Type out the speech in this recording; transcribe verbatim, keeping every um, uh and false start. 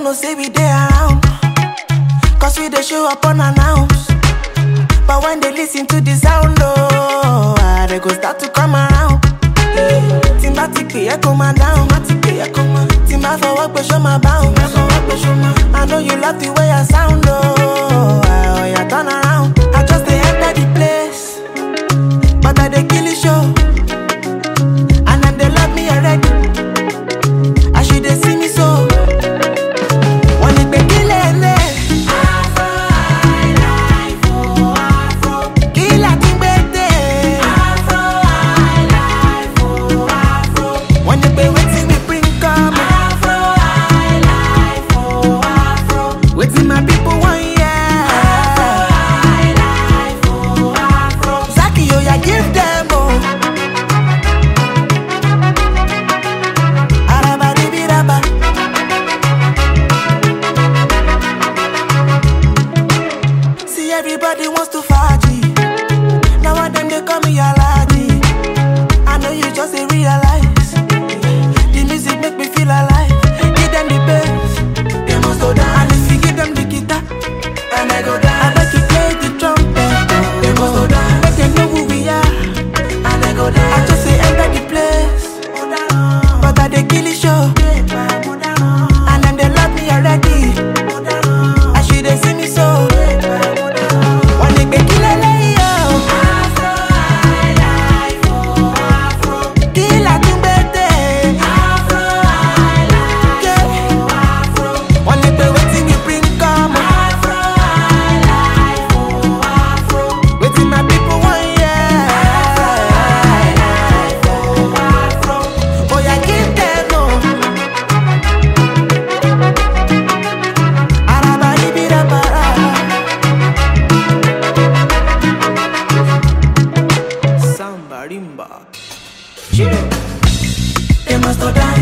don't know, say we there around. Cause we they show up unannounced. But when they listen to the sound, oh, ah, they go start to come around. Timbatic pay, I come down. Timba for work, but show my bound. I know you love the way I sound, oh, ah, yeah, turn around. I just they enter the place, but I they kill the show. And then they love me already. I should they see me so. When it be killing it. Everybody wants to party. Now one them they call me Aladdin. I know you just ain't realize. The music make me feel alive. Give them the bass, they must go down. And if you give them the guitar, and I go down. I bet you play the trumpet, they must go down. Make them know who we are, and I go down. I just say enter the place, but I they kill the show. And then they love me already. I should they see me so. They must go down.